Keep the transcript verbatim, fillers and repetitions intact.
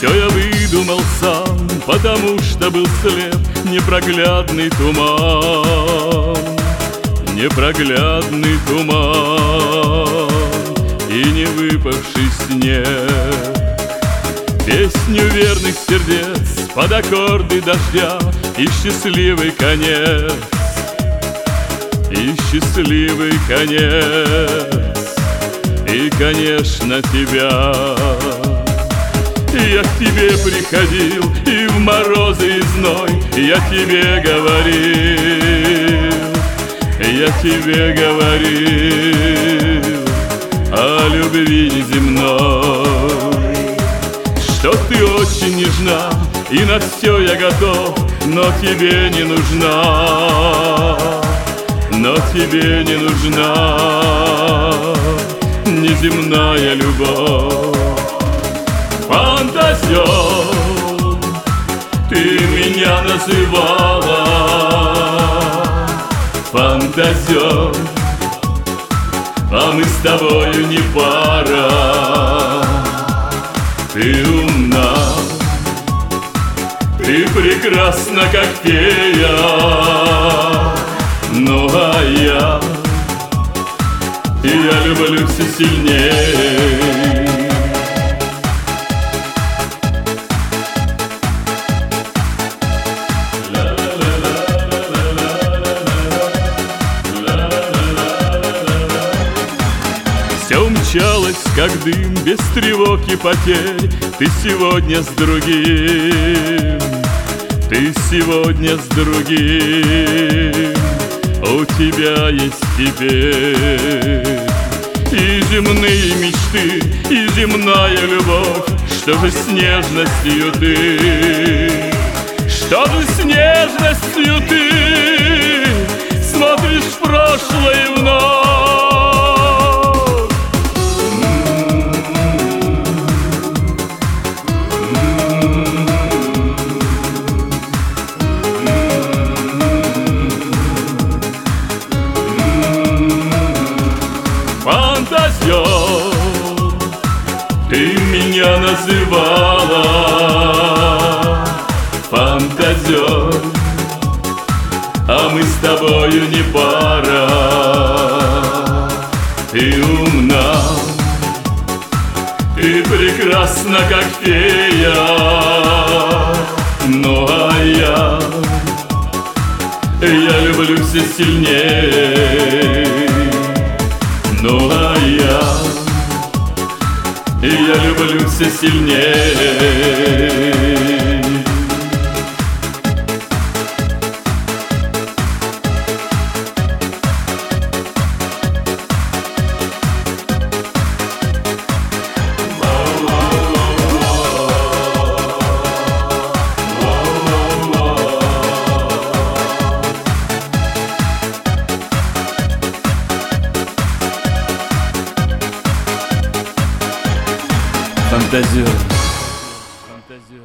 Все я выдумал сам, потому что был слеп. Непроглядный туман, непроглядный туман и не выпавший снег. Песню верных сердец под аккорды дождя и счастливый конец, и счастливый конец, и, конечно, тебя. Я к тебе приходил, и в морозы и зной я тебе говорил, я тебе говорил о любви неземной, что ты очень нежна, и на все я готов, но тебе не нужна, но тебе не нужна неземная любовь. Фантазер, ты меня называла, фантазер, а мы с тобою не пара. Ты умна, ты прекрасна, как фея, ну а я, я люблю все сильнее. Все умчалось, как дым, без тревог и потерь. Ты сегодня с другим, ты сегодня с другим. У тебя есть теперь и земные мечты, и земная любовь. Что же с нежностью ты, что же с нежностью ты смотришь в прошлое вновь? Фантазер, ты меня называла, фантазер, а мы с тобою не пара. Ты умна, ты прекрасна, как фея, ну а я, я люблю все сильнее. Ну а я, я люблю все сильнее. Фантазер. Фантазер.